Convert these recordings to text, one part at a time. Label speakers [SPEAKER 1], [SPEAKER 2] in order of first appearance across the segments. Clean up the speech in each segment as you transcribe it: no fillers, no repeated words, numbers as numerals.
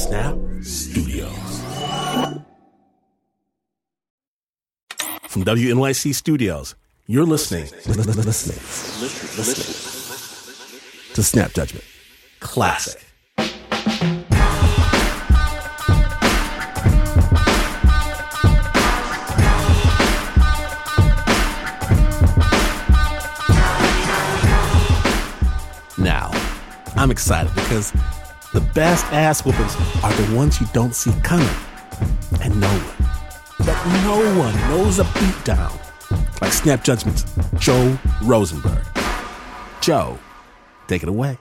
[SPEAKER 1] Snap Studios. From WNYC Studios, you're listening to Snap Judgment Classic. Now, I'm excited because the best ass whoopers are the ones you don't see coming. And no one knows a beatdown like Snap Judgment's Joe Rosenberg. Joe, take it away.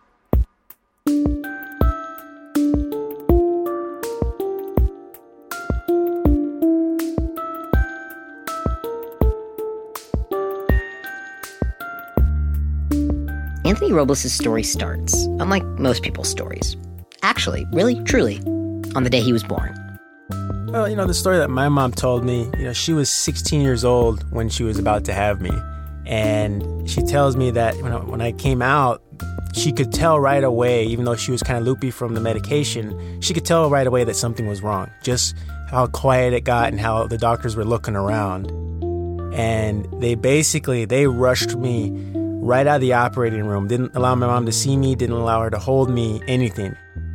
[SPEAKER 2] Anthony Robles' story starts, unlike most people's stories. Actually, really, truly, on the day he was born.
[SPEAKER 3] Well, the story that my mom told me, she was 16 years old when she was about to have me. And she tells me that when I came out, she could tell right away, even though she was kind of loopy from the medication, she could tell right away that something was wrong. Just how quiet it got and how the doctors were looking around. And they rushed me right out of the operating room. Didn't allow my mom to see me, didn't allow her to hold me, anything.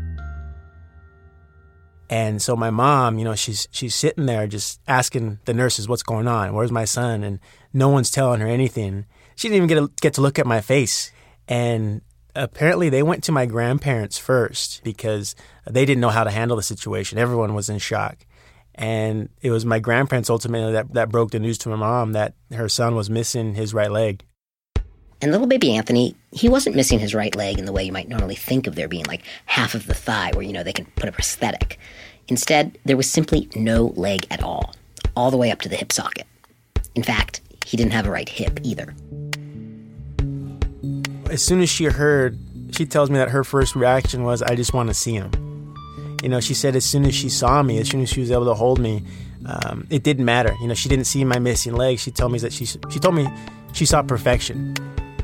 [SPEAKER 3] And so my mom, she's sitting there just asking the nurses, what's going on? Where's my son? And no one's telling her anything. She didn't even get to look at my face. And apparently they went to my grandparents first because they didn't know how to handle the situation. Everyone was in shock. And it was my grandparents ultimately that broke the news to my mom that her son was missing his right leg.
[SPEAKER 2] And little baby Anthony, he wasn't missing his right leg in the way you might normally think of there being like half of the thigh where, they can put a prosthetic. Instead, there was simply no leg at all the way up to the hip socket. In fact, he didn't have a right hip either.
[SPEAKER 3] As soon as she tells me that her first reaction was, I just want to see him. She said as soon as she saw me, as soon as she was able to hold me, it didn't matter. She didn't see my missing leg. She told me that she told me she saw perfection.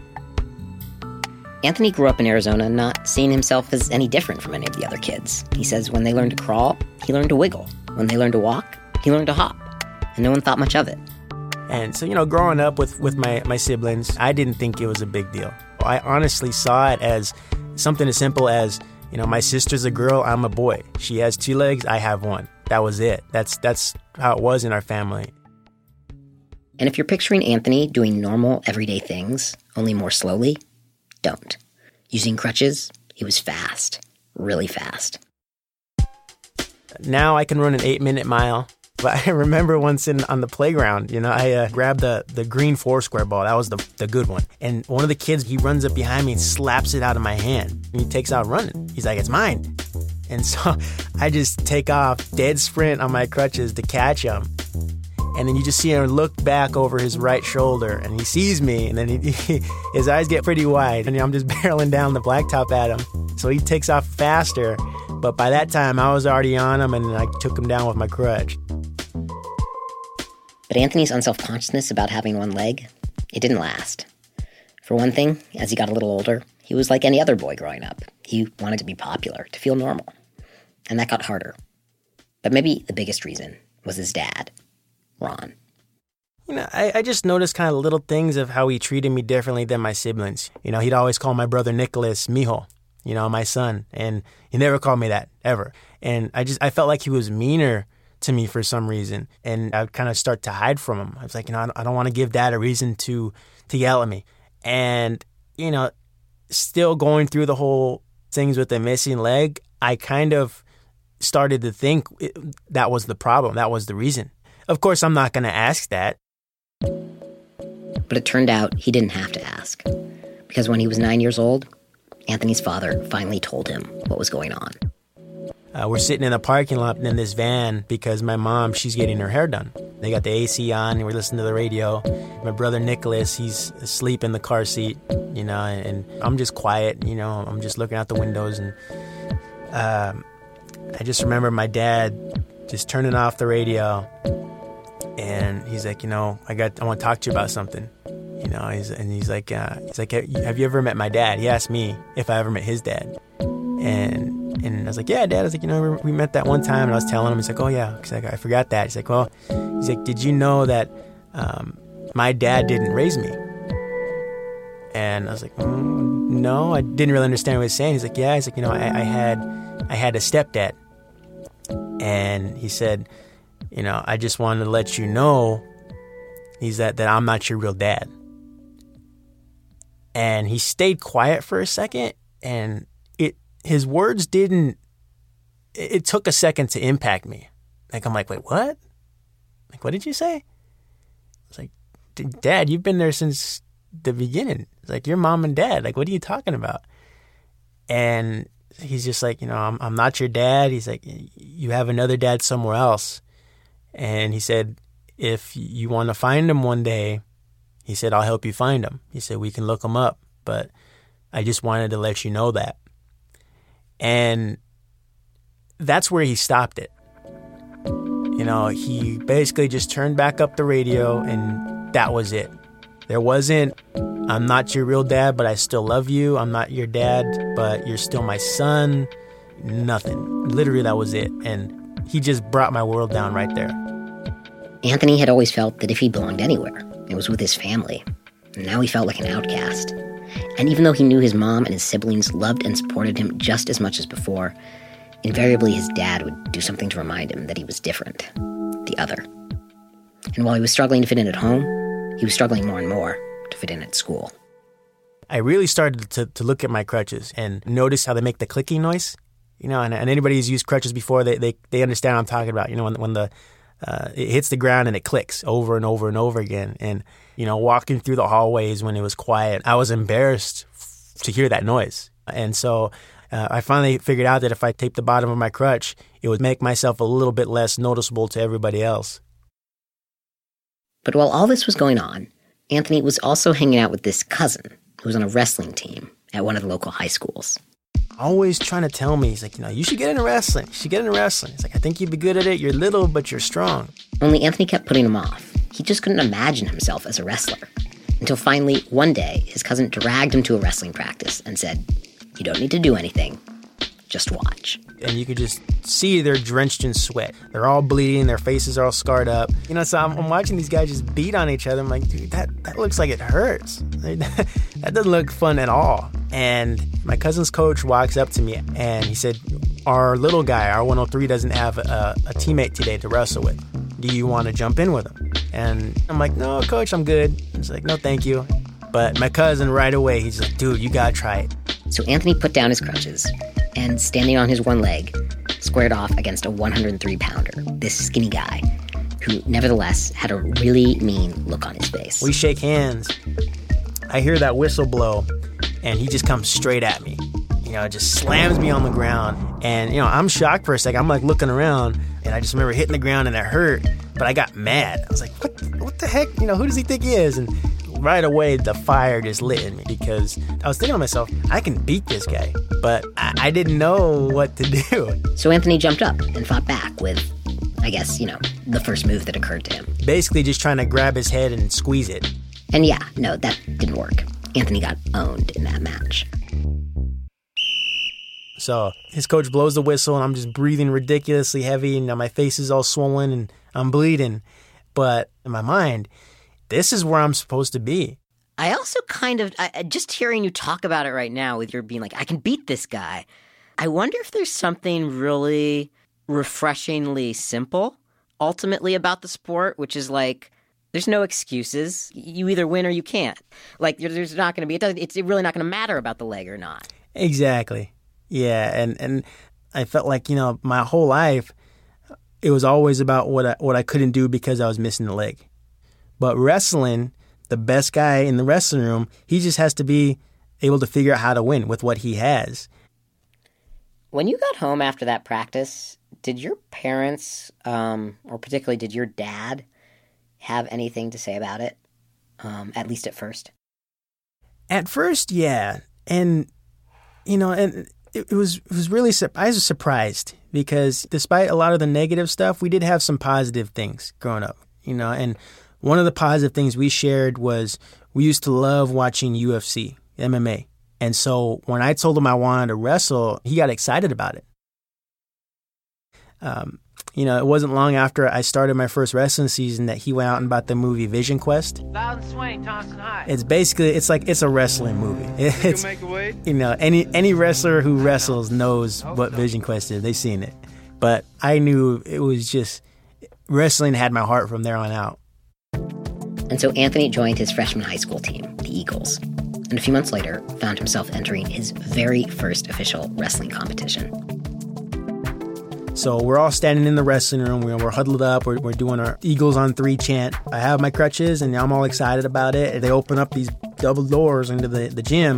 [SPEAKER 2] Anthony grew up in Arizona not seeing himself as any different from any of the other kids. He says when they learned to crawl, he learned to wiggle. When they learned to walk, he learned to hop. And no one thought much of it. And
[SPEAKER 3] so, growing up with my siblings, I didn't think it was a big deal. I honestly saw it as something as simple as, my sister's a girl, I'm a boy. She has 2 legs, I have 1. That was it. That's how it was in our family.
[SPEAKER 2] And if you're picturing Anthony doing normal, everyday things, only more slowly, don't. Using crutches, he was fast. Really fast.
[SPEAKER 3] Now I can run an 8-minute mile. But I remember once on the playground, I grabbed the green 4-square ball. That was the good one. And one of the kids, he runs up behind me and slaps it out of my hand. And he takes out running. He's like, it's mine. And so I just take off, dead sprint on my crutches to catch him. And then you just see him look back over his right shoulder, and he sees me, and then his eyes get pretty wide, and I'm just barreling down the blacktop at him. So he takes off faster, but by that time, I was already on him, and I took him down with my crutch.
[SPEAKER 2] But Anthony's unselfconsciousness about having 1 leg, it didn't last. For one thing, as he got a little older, he was like any other boy growing up. He wanted to be popular, to feel normal. And that got harder. But maybe the biggest reason was his dad, Ron.
[SPEAKER 3] I just noticed kind of little things of how he treated me differently than my siblings. He'd always call my brother Nicholas mijo, my son. And he never called me that, ever. And I felt like he was meaner to me for some reason. And I would kind of start to hide from him. I was like, I don't want to give Dad a reason to yell at me. And, still going through the whole things with the missing leg, I kind of started to think that was the problem. That was the reason. Of course, I'm not going to ask that.
[SPEAKER 2] But it turned out he didn't have to ask. Because when he was 9 years old, Anthony's father finally told him what was going on.
[SPEAKER 3] We're sitting in a parking lot in this van because my mom, she's getting her hair done. They got the AC on and we're listening to the radio. My brother Nicholas, he's asleep in the car seat, and I'm just quiet, I'm just looking out the windows. And I just remember my dad just turning off the radio. And he's like, I want to talk to you about something. He's like, have you ever met my dad? He asked me if I ever met his dad. And And I was like, yeah, Dad. I was like, we met that one time. And I was telling him, he's like, oh, yeah. He's like, I forgot that. He's like, well, did you know that my dad didn't raise me? And I was like, no, I didn't really understand what he was saying. He's like, yeah. He's like, I had a stepdad. And he said, I just wanted to let you know, that I'm not your real dad. And he stayed quiet for a second, and his words didn't, it took a second to impact me. Like, I'm like, wait, what? Like, what did you say? I was like, Dad, you've been there since the beginning. It's like, your mom and dad. Like, what are you talking about? And he's just like, I'm not your dad. He's like, you have another dad somewhere else. And he said, if you want to find him one day, he said, I'll help you find him. He said, we can look him up, but I just wanted to let you know that. And that's where he stopped it. He basically just turned back up the radio, and that was it. There wasn't, I'm not your real dad, but I still love you. I'm not your dad, but you're still my son. Nothing. Literally, that was it. And he just brought my world down right there.
[SPEAKER 2] Anthony had always felt that if he belonged anywhere, it was with his family. And now he felt like an outcast. And even though he knew his mom and his siblings loved and supported him just as much as before, invariably his dad would do something to remind him that he was different, the other. And while he was struggling to fit in at home, he was struggling more and more to fit in at school.
[SPEAKER 3] I really started to look at my crutches and notice how they make the clicking noise. And anybody who's used crutches before, they understand what I'm talking about. When it hits the ground and it clicks over and over and over again. And, walking through the hallways when it was quiet, I was embarrassed to hear that noise. And so I finally figured out that if I taped the bottom of my crutch, it would make myself a little bit less noticeable to everybody else.
[SPEAKER 2] But while all this was going on, Anthony was also hanging out with this cousin who was on a wrestling team at one of the local high schools.
[SPEAKER 3] Always trying to tell me, he's like, you should get into wrestling. He's like, I think you'd be good at it. You're little, but you're strong.
[SPEAKER 2] Only Anthony kept putting him off. He just couldn't imagine himself as a wrestler. Until finally, one day, his cousin dragged him to a wrestling practice and said, you don't need to do anything. Just watch.
[SPEAKER 3] And you could just see they're drenched in sweat. They're all bleeding. Their faces are all scarred up. So I'm watching these guys just beat on each other. I'm like, dude, that looks like it hurts. That doesn't look fun at all. And my cousin's coach walks up to me and he said, our little guy, our 103, doesn't have a teammate today to wrestle with. Do you want to jump in with him? And I'm like, no, coach, I'm good. He's like, no, thank you. But my cousin right away, he's like, dude, you got to try it.
[SPEAKER 2] So Anthony put down his crutches and, standing on his one leg, squared off against a 103-pounder, this skinny guy, who nevertheless had a really mean look on his face.
[SPEAKER 3] We shake hands. I hear that whistle blow, and he just comes straight at me. Just slams me on the ground. And, I'm shocked for a second. I'm like looking around, and I just remember hitting the ground, and it hurt. But I got mad. I was like, what the heck? Who does he think he is? And right away, the fire just lit in me because I was thinking to myself, I can beat this guy. But I didn't know what to do.
[SPEAKER 2] So Anthony jumped up and fought back with, I guess, the first move that occurred to him.
[SPEAKER 3] Basically just trying to grab his head and squeeze it.
[SPEAKER 2] And yeah, no, that didn't work. Anthony got owned in that match.
[SPEAKER 3] So his coach blows the whistle, and I'm just breathing ridiculously heavy, and my face is all swollen, and I'm bleeding. But in my mind, this is where I'm supposed to be.
[SPEAKER 2] I also just hearing you talk about it right now with your being like, I can beat this guy. I wonder if there's something really refreshingly simple, ultimately, about the sport, which is like, there's no excuses. You either win or you can't. Like, there's not going to be, it's really not going to matter about the leg or not.
[SPEAKER 3] Exactly. Yeah, and I felt like, my whole life, it was always about what I couldn't do because I was missing the leg. But wrestling, the best guy in the wrestling room, he just has to be able to figure out how to win with what he has.
[SPEAKER 2] When you got home after that practice, did your parents, or particularly did your dad, have anything to say about it, at least at first?
[SPEAKER 3] At first, yeah. And, and it was really, I was surprised because despite a lot of the negative stuff, we did have some positive things growing up, and one of the positive things we shared was we used to love watching UFC, MMA. And so when I told him I wanted to wrestle, he got excited about it. It wasn't long after I started my first wrestling season that he went out and bought the movie Vision Quest.
[SPEAKER 4] Loud and Swain, Thompson High.
[SPEAKER 3] It's a wrestling movie. It's, any wrestler who wrestles knows what Vision Quest is. They've seen it. But I knew it was just, wrestling had my heart from there on out.
[SPEAKER 2] And so Anthony joined his freshman high school team, the Eagles, and a few months later found himself entering his very first official wrestling competition.
[SPEAKER 3] So we're all standing in the wrestling room. We're huddled up. We're doing our Eagles on 3 chant. I have my crutches, and I'm all excited about it. And they open up these double doors into the gym.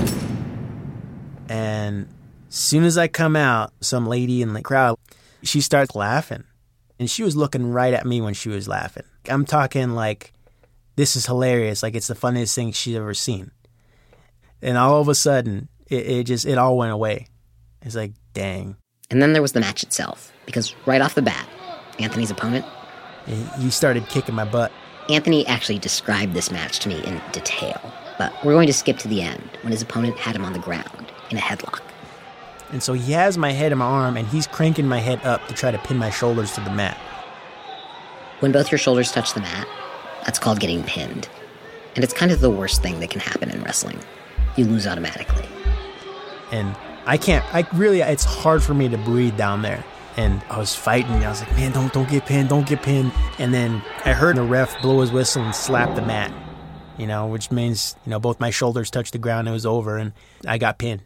[SPEAKER 3] And as soon as I come out, some lady in the crowd, she starts laughing. And she was looking right at me when she was laughing. I'm talking like, this is hilarious. Like, it's the funniest thing she's ever seen. And all of a sudden, it all went away. It's like, dang.
[SPEAKER 2] And then there was the match itself, because right off the bat, Anthony's opponent...
[SPEAKER 3] He started kicking my butt.
[SPEAKER 2] Anthony actually described this match to me in detail, but we're going to skip to the end, when his opponent had him on the ground in a headlock.
[SPEAKER 3] And so he has my head in my arm, and he's cranking my head up to try to pin my shoulders to the mat.
[SPEAKER 2] When both your shoulders touch the mat, that's called getting pinned. And it's kind of the worst thing that can happen in wrestling. You lose automatically.
[SPEAKER 3] And it's hard for me to breathe down there. And I was fighting. I was like, man, don't get pinned. And then I heard the ref blow his whistle and slap the mat, which means, both my shoulders touched the ground. It was over, and I got pinned.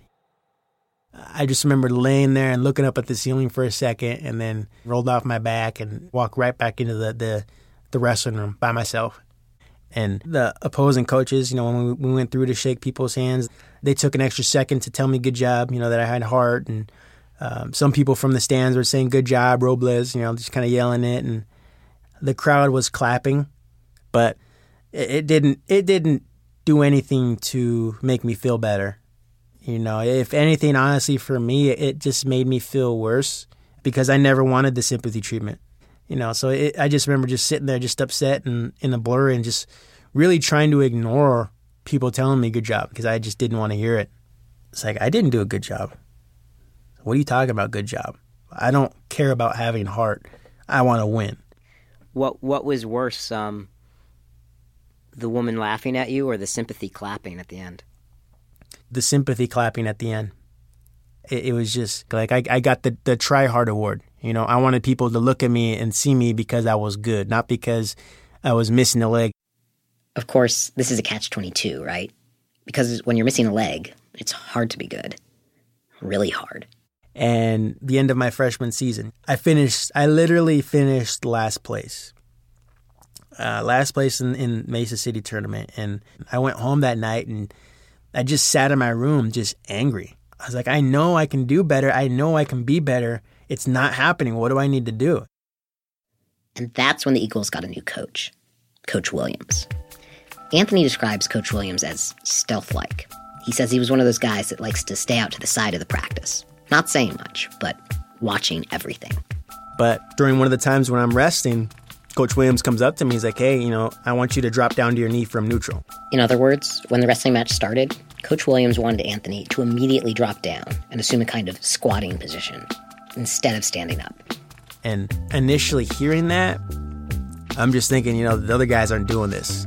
[SPEAKER 3] I just remember laying there and looking up at the ceiling for a second, and then rolled off my back and walked right back into the wrestling room by myself. And the opposing coaches, when we went through to shake people's hands, they took an extra second to tell me good job, that I had heart. And some people from the stands were saying good job, Robles, just kind of yelling it. And the crowd was clapping, but it didn't do anything to make me feel better. If anything, honestly, for me, it just made me feel worse because I never wanted the sympathy treatment. So I just remember just sitting there just upset and in a blur and just really trying to ignore people telling me good job because I just didn't want to hear it. It's like, I didn't do a good job. What are you talking about, good job? I don't care about having heart. I want to win.
[SPEAKER 2] What was worse, the woman laughing at you or the sympathy clapping at the end?
[SPEAKER 3] The sympathy clapping at the end. It was just like I got the Try Hard Award. I wanted people to look at me and see me because I was good, not because I was missing a leg. Of course, this is a catch-22, right? Because when you're missing a leg, it's hard to be good. Really hard. And the end of my freshman season, I literally finished last place. Last place in Mesa City tournament. And I went home that night and I just sat in my room just angry. I was like, I know I can do better. I know I can be better. It's not happening. What do I need to do? And that's when the Eagles got a new coach, Coach Williams. Anthony describes Coach Williams as stealth-like. He says he was one of those guys that likes to stay out to the side of the practice. Not saying much, but watching everything. But during one of the times when I'm resting, Coach Williams comes up to me. He's like, hey, I want you to drop down to your knee from neutral. In other words, when the wrestling match started, Coach Williams wanted Anthony to immediately drop down and assume a kind of squatting position instead of standing up. And initially hearing that, I'm just thinking, the other guys aren't doing this.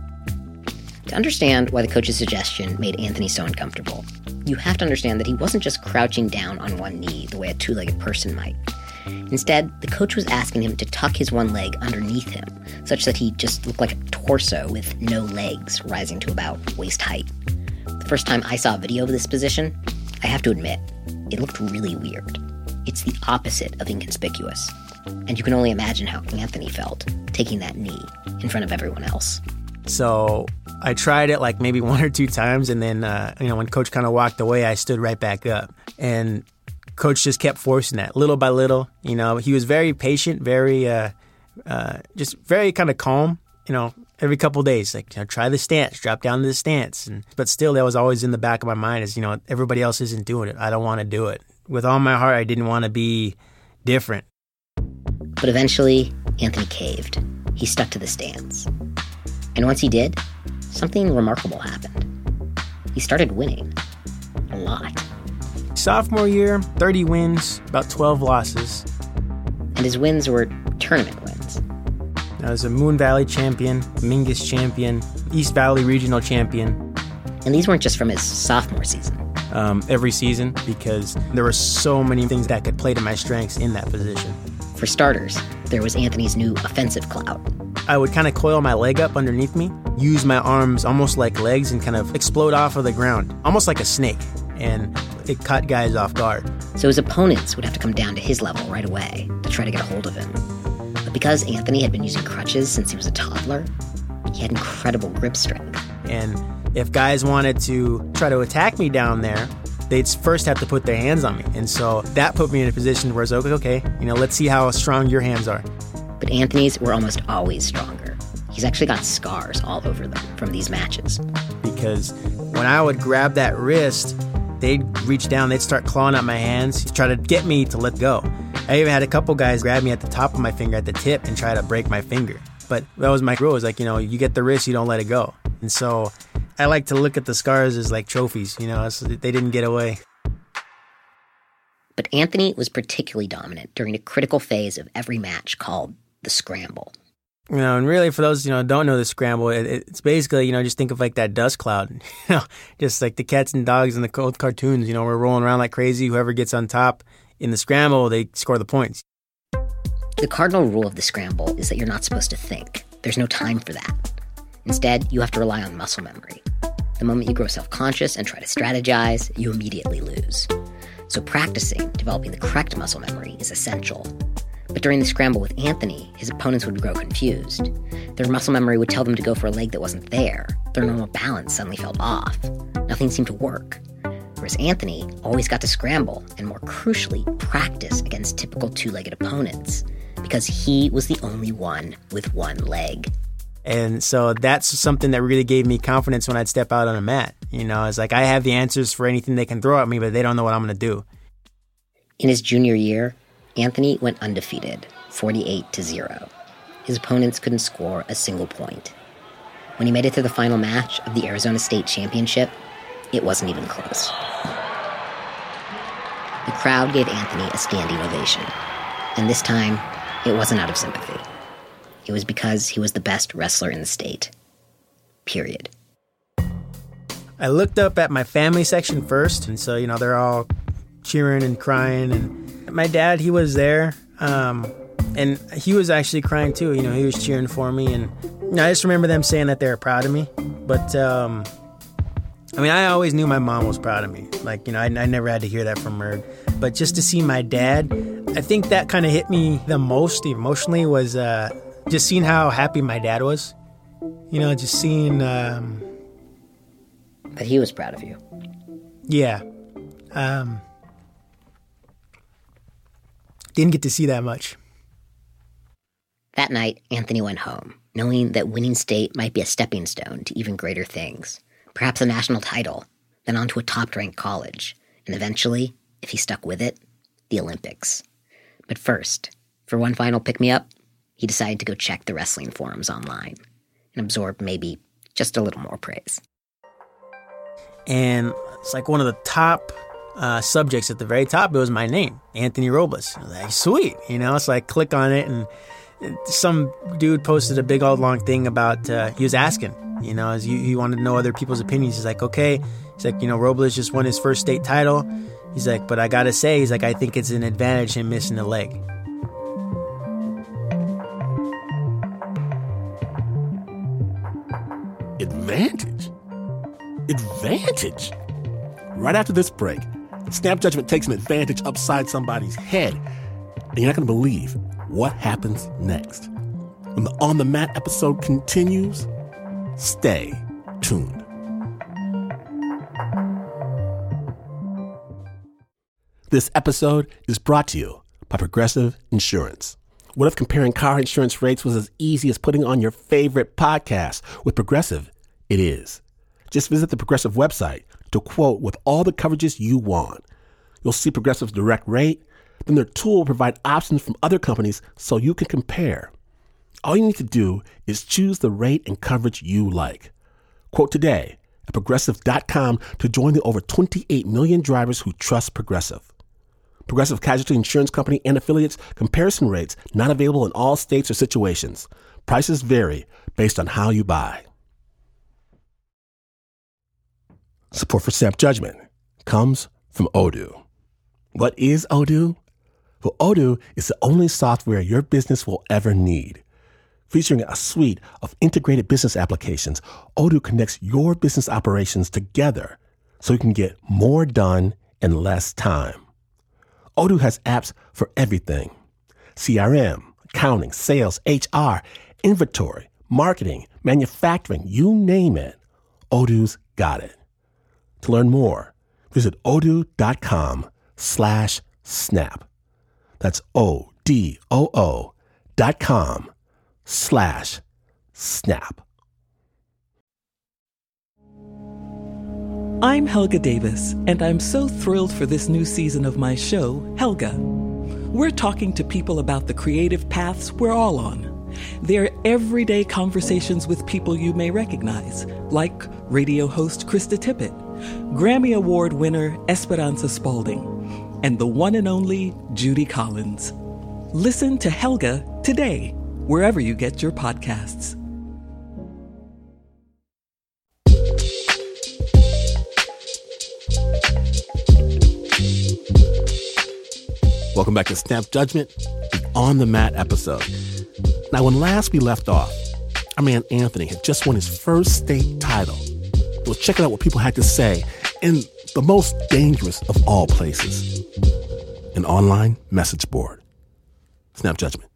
[SPEAKER 3] To understand why the coach's suggestion made Anthony so uncomfortable, you have to understand that he wasn't just crouching down on one knee the way a two-legged person might. Instead, the coach was asking him to tuck his one leg underneath him, such that he just looked like a torso with no legs rising to about waist height. The first time I saw a video of this position, I have to admit, it looked really weird. It's the opposite of inconspicuous. And you can only imagine how Anthony felt taking that knee in front of everyone else. So I tried it like maybe 1 or 2 times, and then, when Coach kind of walked away, I stood right back up. And Coach just kept forcing that little by little. He was very patient, very, just very kind of calm, every couple of days. Like, try the stance, drop down to the stance. But still, that was always in the back of my mind is, everybody else isn't doing it. I don't want to do it. With all my heart, I didn't want to be different. But eventually, Anthony caved. He stuck to the stance. And once he did, something remarkable happened. He started winning. A lot. Sophomore year, 30 wins, about 12 losses.
[SPEAKER 2] And his wins were tournament wins.
[SPEAKER 3] I was a Moon Valley champion, Mingus champion, East Valley regional champion.
[SPEAKER 2] And these weren't just from his sophomore season.
[SPEAKER 3] Every season, because there were so many things that could play to my strengths in that position.
[SPEAKER 2] For starters, there was Anthony's new offensive clout.
[SPEAKER 3] I would kind of coil my leg up underneath me, use my arms almost like legs and kind of explode off of the ground, almost like a snake, and it caught guys off guard.
[SPEAKER 2] So his opponents would have to come down to his level right away to try to get a hold of him. But because Anthony had been using crutches since he was a toddler, he had incredible grip strength.
[SPEAKER 3] And if guys wanted to try to attack me down there, they'd first have to put their hands on me. And so that put me in a position where it's like, okay, let's see how strong your hands are.
[SPEAKER 2] But Anthony's were almost always stronger. He's actually got scars all over them from these matches.
[SPEAKER 3] Because when I would grab that wrist, they'd reach down, they'd start clawing at my hands to try to get me to let go. I even had a couple guys grab me at the top of my finger, at the tip, and try to break my finger. But that was my rule. It was like, you get the wrist, you don't let it go. And so I like to look at the scars as like trophies, so they didn't get away.
[SPEAKER 2] But Anthony was particularly dominant during a critical phase of every match called the scramble.
[SPEAKER 3] And really for those, don't know the scramble, it's basically, just think of like that dust cloud, just like the cats and dogs in the old cartoons, we're rolling around like crazy. Whoever gets on top in the scramble, they score the points.
[SPEAKER 2] The cardinal rule of the scramble is that you're not supposed to think. There's no time for that. Instead, you have to rely on muscle memory. The moment you grow self-conscious and try to strategize, you immediately lose. So practicing developing the correct muscle memory is essential. But during the scramble with Anthony, his opponents would grow confused. Their muscle memory would tell them to go for a leg that wasn't there. Their normal balance suddenly felt off. Nothing seemed to work. Whereas Anthony always got to scramble and, more crucially, practice against typical two-legged opponents because he was the only one with one leg.
[SPEAKER 3] And so that's something that really gave me confidence when I'd step out on a mat. It's like I have the answers for anything they can throw at me, but they don't know what I'm going to do.
[SPEAKER 2] In his junior year, Anthony went undefeated, 48-0. His opponents couldn't score a single point. When he made it to the final match of the Arizona State Championship, it wasn't even close. The crowd gave Anthony a standing ovation. And this time, it wasn't out of sympathy. It was because he was the best wrestler in the state. Period.
[SPEAKER 3] I looked up at my family section first, and so, they're all cheering and crying, and my dad, he was there, and he was actually crying too. He was cheering for me, and I just remember them saying that they were proud of me. But I always knew my mom was proud of me. I never had to hear that from her. But just to see my dad, I think that kind of hit me the most emotionally was just seeing how happy my dad was. Just seeing.
[SPEAKER 2] But he was proud of you.
[SPEAKER 3] Yeah. Didn't get to see that much.
[SPEAKER 2] That night, Anthony went home, knowing that winning state might be a stepping stone to even greater things. Perhaps a national title, then on to a top-ranked college, and eventually, if he stuck with it, the Olympics. But first, for one final pick-me-up, he decided to go check the wrestling forums online and absorb maybe just a little more praise.
[SPEAKER 3] And it's like one of the top subjects at the very top. It was my name, Anthony Robles. I was like, sweet. It's like click on it, and some dude posted a big old long thing about, he was asking, as he wanted to know other people's opinions. He's like, okay. He's like, Robles just won his first state title. He's like, but I gotta say, he's like, I think it's an advantage him missing a leg.
[SPEAKER 1] Advantage? Right after this break, Snap Judgment takes an advantage upside somebody's head, and you're not going to believe what happens next. When the On the Mat episode continues, stay tuned. This episode is brought to you by Progressive Insurance. What if comparing car insurance rates was as easy as putting on your favorite podcast? With Progressive, it is. Just visit the Progressive website to quote with all the coverages you want. You'll see Progressive's direct rate. Then their tool will provide options from other companies so you can compare. All you need to do is choose the rate and coverage you like. Quote today at Progressive.com to join the over 28 million drivers who trust Progressive. Progressive Casualty Insurance Company and Affiliates. Comparison rates not available in all states or situations. Prices vary based on how you buy. Support for Snap Judgment comes from Odoo. What is Odoo? Well, Odoo is the only software your business will ever need. Featuring a suite of integrated business applications, Odoo connects your business operations together so you can get more done in less time. Odoo has apps for everything: CRM, accounting, sales, HR, inventory, marketing, manufacturing, you name it. Odoo's got it. To learn more, visit odoo.com/snap. That's odoo.com/snap.
[SPEAKER 4] I'm Helga Davis, and I'm so thrilled for this new season of my show, Helga. We're talking to people about the creative paths we're all on. They're everyday conversations with people you may recognize, like radio host Krista Tippett, Grammy Award winner Esperanza Spalding, and the one and only Judy Collins. Listen to Helga today, wherever you get your podcasts.
[SPEAKER 1] Welcome back to Snap Judgment, the On the Mat episode. Now, when last we left off, our man Anthony had just won his first state title. We'll check out what people had to say in the most dangerous of all places, an online message board. Snap Judgment.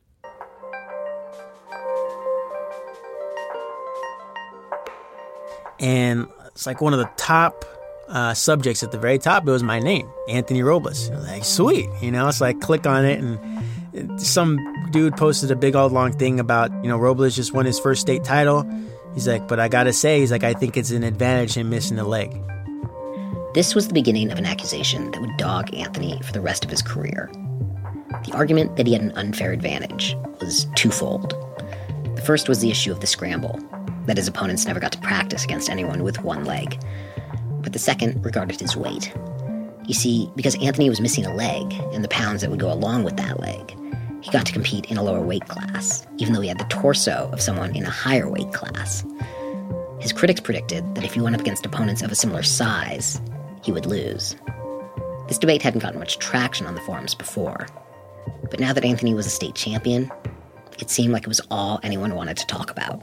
[SPEAKER 3] And it's like one of the top subjects at the very top. It was my name, Anthony Robles. Like, sweet. It's like click on it, and some dude posted a big old long thing about, Robles just won his first state title. He's like, but I gotta say, I think it's an advantage him missing the leg.
[SPEAKER 2] This was the beginning of an accusation that would dog Anthony for the rest of his career. The argument that he had an unfair advantage was twofold. The first was the issue of the scramble, that his opponents never got to practice against anyone with one leg. But the second regarded his weight. You see, because Anthony was missing a leg and the pounds that would go along with that leg, he got to compete in a lower weight class, even though he had the torso of someone in a higher weight class. His critics predicted that if he went up against opponents of a similar size, he would lose. This debate hadn't gotten much traction on the forums before, but now that Anthony was a state champion, it seemed like it was all anyone wanted to talk about.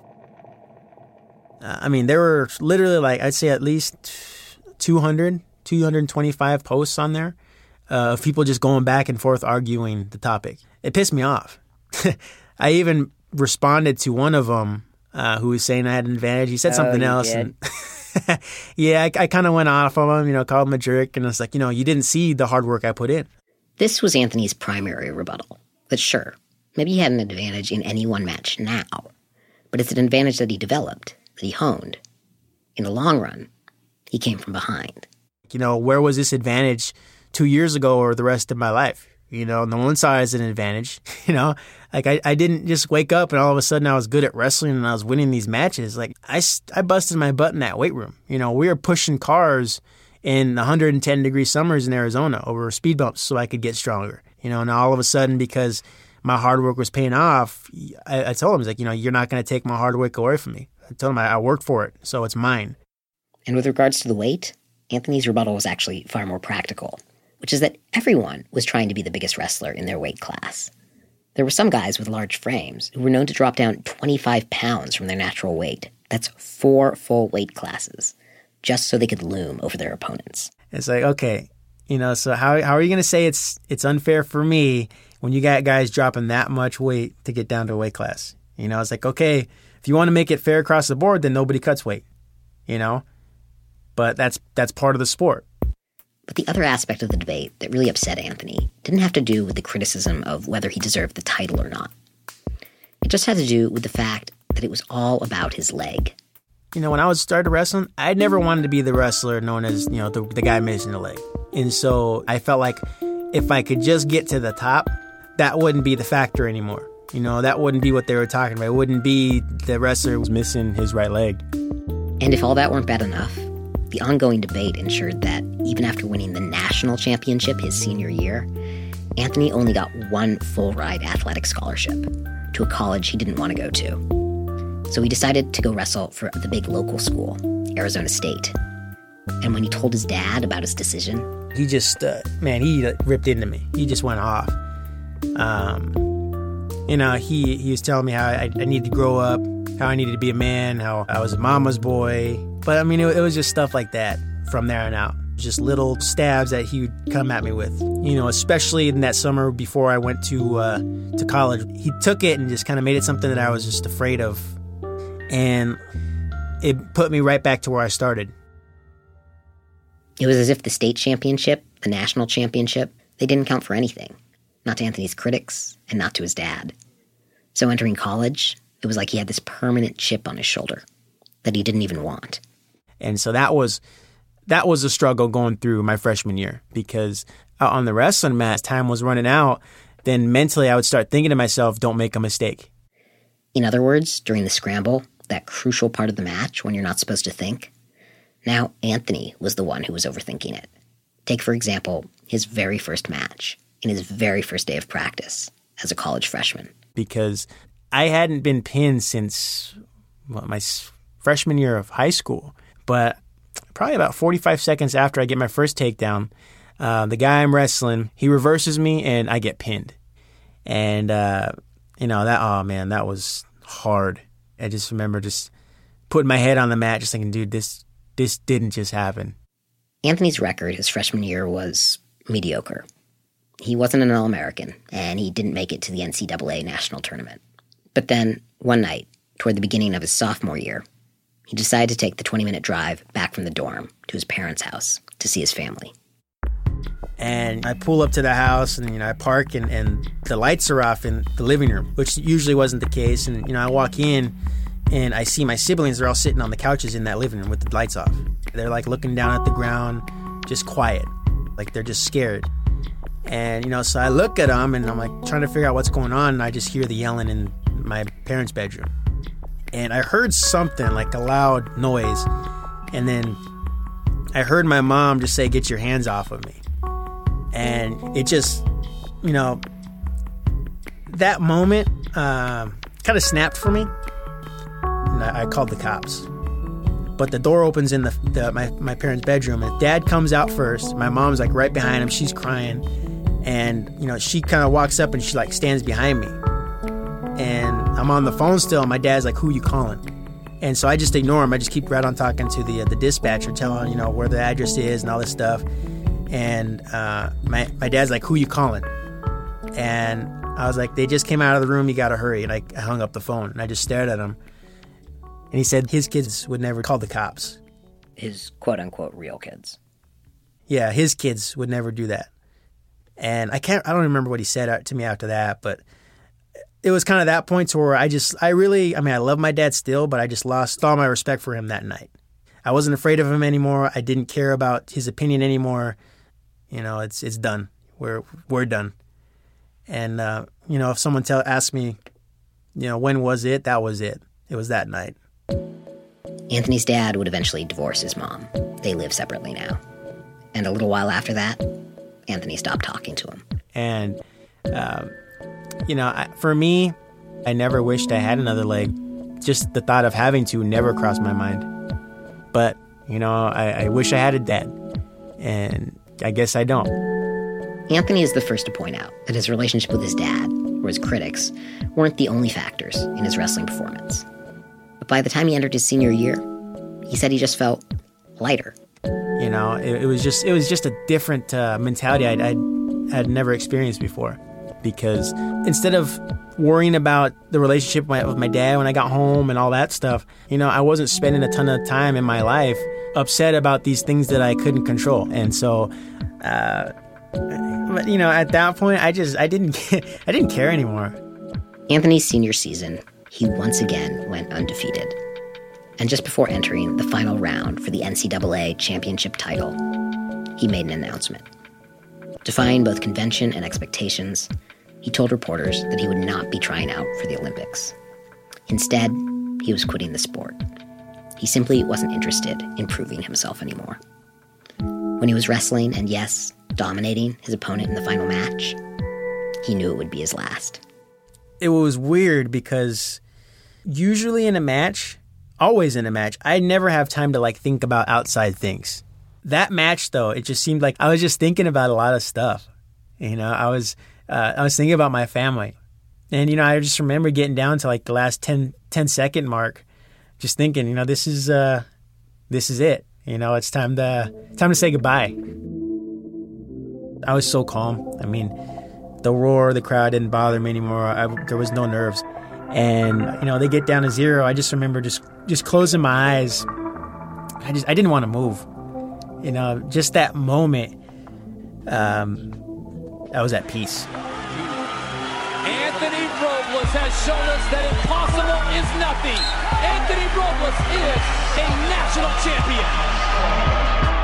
[SPEAKER 3] There were literally, I'd say at least 225 posts on there of people just going back and forth arguing the topic. It pissed me off. I even responded to one of them who was saying I had an advantage. He said something else. And yeah, I kind of went off on him, called him a jerk. And it's like, you didn't see the hard work I put in.
[SPEAKER 2] This was Anthony's primary rebuttal. That sure, maybe he had an advantage in any one match now, but it's an advantage that he developed, that he honed. In the long run, he came from behind.
[SPEAKER 3] Where was this advantage 2 years ago or the rest of my life? No one saw it as an advantage. I didn't just wake up and all of a sudden I was good at wrestling and I was winning these matches. I busted my butt in that weight room. We were pushing cars in 110-degree summers in Arizona over speed bumps so I could get stronger. Now all of a sudden, because my hard work was paying off, I told him, you're not going to take my hard work away from me. I told him I worked for it, so it's mine.
[SPEAKER 2] And with regards to the weight, Anthony's rebuttal was actually far more practical, which is that everyone was trying to be the biggest wrestler in their weight class. There were some guys with large frames who were known to drop down 25 pounds from their natural weight. That's 4 full weight classes, just so they could loom over their opponents.
[SPEAKER 3] It's like, okay, so how are you going to say it's unfair for me when you got guys dropping that much weight to get down to a weight class? It's like, okay, if you want to make it fair across the board, then nobody cuts weight, But that's part of the sport.
[SPEAKER 2] But the other aspect of the debate that really upset Anthony didn't have to do with the criticism of whether he deserved the title or not. It just had to do with the fact that it was all about his leg.
[SPEAKER 3] When I started wrestling, I never wanted to be the wrestler known as, the guy missing a leg. And so I felt like if I could just get to the top, that wouldn't be the factor anymore. That wouldn't be what they were talking about. It wouldn't be the wrestler who was missing his right leg.
[SPEAKER 2] And if all that weren't bad enough, the ongoing debate ensured that even after winning the national championship his senior year, Anthony only got one full-ride athletic scholarship to a college he didn't want to go to. So he decided to go wrestle for the big local school, Arizona State. And when he told his dad about his decision,
[SPEAKER 3] he just, he ripped into me. He just went off. He was telling me how I needed to grow up, how I needed to be a man, how I was a mama's boy. But I mean, it was just stuff like that from there on out. Just little stabs that he would come at me with. Especially in that summer before I went to college. He took it and just kind of made it something that I was just afraid of. And it put me right back to where I started.
[SPEAKER 2] It was as if the state championship, the national championship, they didn't count for anything. Not to Anthony's critics, and not to his dad. So entering college, it was like he had this permanent chip on his shoulder that he didn't even want.
[SPEAKER 3] And so that was a struggle going through my freshman year, because on the wrestling mat, as time was running out, then mentally I would start thinking to myself, don't make a mistake.
[SPEAKER 2] In other words, during the scramble, that crucial part of the match when you're not supposed to think, now Anthony was the one who was overthinking it. Take, for example, his very first match in his very first day of practice as a college freshman.
[SPEAKER 3] Because I hadn't been pinned since my freshman year of high school. But probably about 45 seconds after I get my first takedown, the guy I'm wrestling, he reverses me and I get pinned. And, that was hard. I just remember just putting my head on the mat, just thinking, dude, this didn't just happen.
[SPEAKER 2] Anthony's record his freshman year was mediocre. He wasn't an All-American, and he didn't make it to the NCAA national tournament. But then, one night, toward the beginning of his sophomore year, he decided to take the 20-minute drive back from the dorm to his parents' house to see his family.
[SPEAKER 3] And I pull up to the house, and I park, and the lights are off in the living room, which usually wasn't the case. And I walk in, and I see my siblings. They're all sitting on the couches in that living room with the lights off. They're like looking down at the ground, just quiet, like they're just scared. And so I look at them, and I'm like trying to figure out what's going on, and I just hear the yelling in my parents' bedroom. And I heard something like a loud noise, and then I heard my mom just say, "Get your hands off of me." And it just, that moment kind of snapped for me. And I called the cops. But the door opens in my parents' bedroom, and Dad comes out first. My mom's like right behind him. She's crying. And, she kind of walks up and she like stands behind me. And I'm on the phone still, and my dad's like, "Who you calling?" And so I just ignore him. I just keep right on talking to the dispatcher, telling where the address is and all this stuff. And my dad's like, "Who you calling?" And I was like, "They just came out of the room. You got to hurry." And I hung up the phone, and I just stared at him. And he said his kids would never call the cops.
[SPEAKER 2] His quote-unquote real kids.
[SPEAKER 3] Yeah, his kids would never do that. And I don't remember what he said to me after that, but it was kind of that point to where I love my dad still, but I just lost all my respect for him that night. I wasn't afraid of him anymore. I didn't care about his opinion anymore. It's done. We're done. And, if someone asks me, when was it, that was it. It was that night.
[SPEAKER 2] Anthony's dad would eventually divorce his mom. They live separately now. And a little while after that, Anthony stopped talking to him.
[SPEAKER 3] And, for me, I never wished I had another leg. Just the thought of having to never crossed my mind. But, I wish I had a dad. And I guess I don't.
[SPEAKER 2] Anthony is the first to point out that his relationship with his dad, or his critics, weren't the only factors in his wrestling performance. But by the time he entered his senior year, he said he just felt lighter.
[SPEAKER 3] It was just a different mentality I'd never experienced before. Because instead of worrying about the relationship with my dad when I got home and all that stuff, I wasn't spending a ton of time in my life upset about these things that I couldn't control. And so, at that point, I didn't care anymore.
[SPEAKER 2] Anthony's senior season, he once again went undefeated. And just before entering the final round for the NCAA championship title, he made an announcement. Defying both convention and expectations, he told reporters that he would not be trying out for the Olympics. Instead, he was quitting the sport. He simply wasn't interested in proving himself anymore. When he was wrestling and, yes, dominating his opponent in the final match, he knew it would be his last.
[SPEAKER 3] It was weird because usually in a match, always in a match, I never have time to think about outside things. That match, though, it just seemed like I was just thinking about a lot of stuff. I was thinking about my family. And, I just remember getting down to the last 10-second mark, just thinking, this is it. It's time to say goodbye. I was so calm. I mean, the roar of the crowd didn't bother me anymore. There was no nerves. And, they get down to 0. I just remember just closing my eyes. I didn't want to move. Just that moment, I was at peace.
[SPEAKER 5] Anthony Robles has shown us that impossible is nothing. Anthony Robles is a national champion.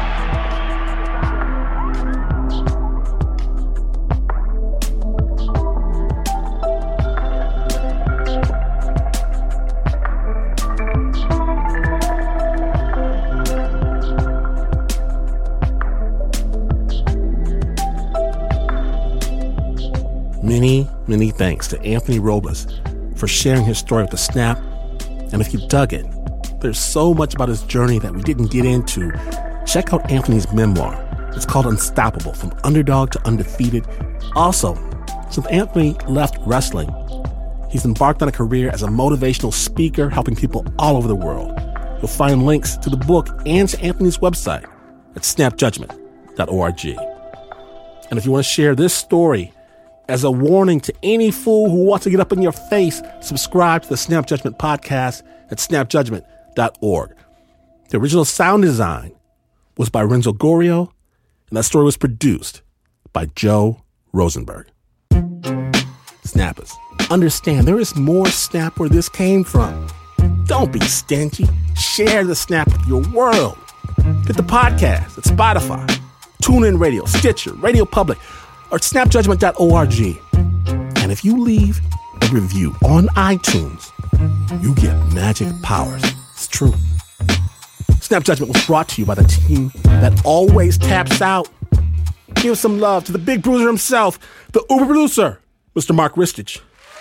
[SPEAKER 1] Many thanks to Anthony Robles for sharing his story with The Snap. And if you dug it, there's so much about his journey that we didn't get into. Check out Anthony's memoir. It's called Unstoppable, From Underdog to Undefeated. Also, since Anthony left wrestling, he's embarked on a career as a motivational speaker, helping people all over the world. You'll find links to the book and to Anthony's website at snapjudgment.org. And if you want to share this story as a warning to any fool who wants to get up in your face, subscribe to the Snap Judgment podcast at snapjudgment.org. The original sound design was by Renzo Gorio, and that story was produced by Joe Rosenberg. Snappers, understand there is more Snap where this came from. Don't be stingy. Share the Snap with your world. Get the podcast at Spotify, TuneIn Radio, Stitcher, Radio Public, or snapjudgment.org. And if you leave a review on iTunes, you get magic powers. It's true. Snap Judgment was brought to you by the team that always taps out. Give some love to the big bruiser himself, the uber producer, Mr. Mark Ristich.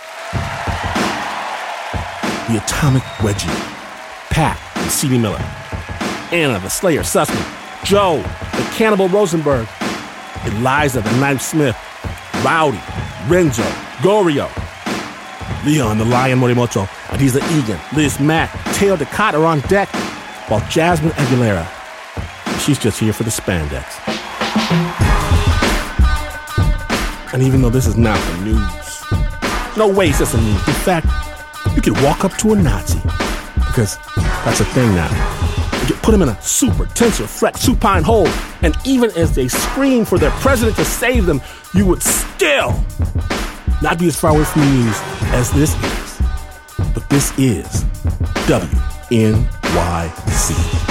[SPEAKER 1] The Atomic Wedgie, Pat and C.D. Miller, Anna the Slayer Sussman, Joe the Cannibal Rosenberg, Eliza the Knife Smith, Rowdy, Renzo, Gorio, Leon the Lion Morimoto, Adiza Egan, Liz Mack, Teo Ducat are on deck, while Jasmine Aguilera, she's just here for the spandex. And even though this is not the news, no way is this a news. In fact, you could walk up to a Nazi, because that's a thing now. You could put him in a super tensor flex supine hold, and even as they scream for their president to save them, you would still not be as far away from the news as this is. But this is WNYC.